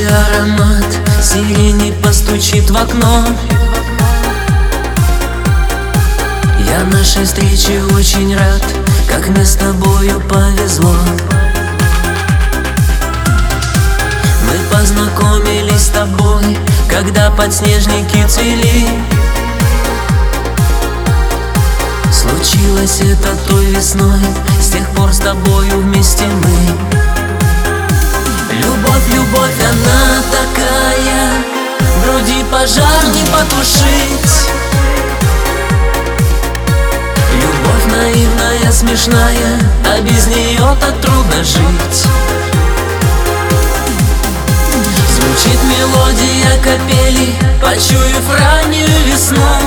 Свежий аромат сирени постучит в окно. Я нашей встрече очень рад, как мне с тобою повезло. Мы познакомились с тобой, когда подснежники цвели. Случилось это той весной, с тех пор с тобою вместе мы. Любовь, любовь, она такая, в груди пожар не потушить. Любовь наивная, смешная, а без нее так трудно жить. Звучит мелодия капели, почуяв раннюю весну.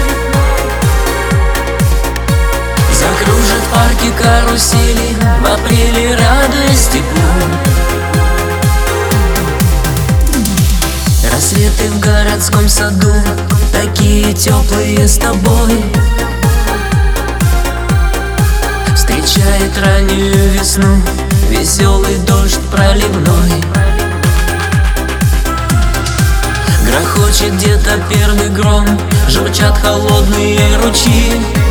Закружат парки карусели, в апреле радуясь теплу. Рассветы в городском саду, такие теплые с тобой. Встречает раннюю весну веселый дождь проливной. Грохочет где-то первый гром, журчат холодные ручьи.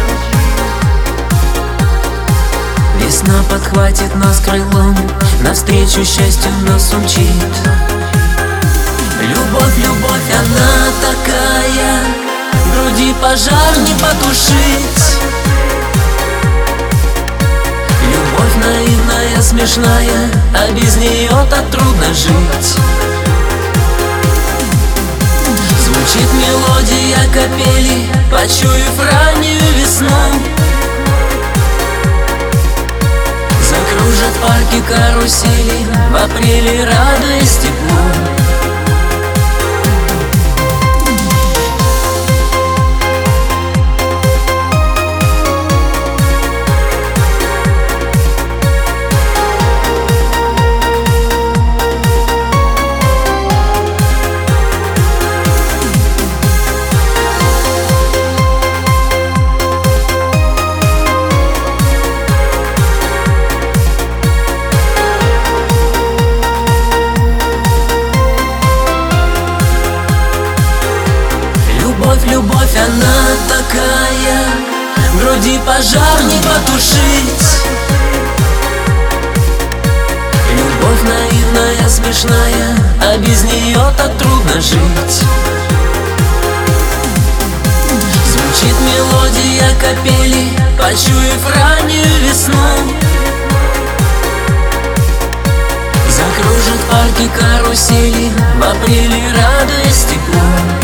Весна подхватит нас крылом, навстречу счастью нас умчит. Любовь, любовь, она такая, в груди пожар не потушить. Любовь наивная, смешная, а без нее так трудно жить. Звучит мелодия капели, почуяв раннюю весну. Закружат парки карусели, в апреле радуясь теплу. Любовь, любовь, она такая, в груди пожар не потушить. Любовь наивная, смешная, а без нее так трудно жить. Звучит мелодия капели, почуяв раннюю весну. Закружат парки карусели, в апреле радуясь теплу.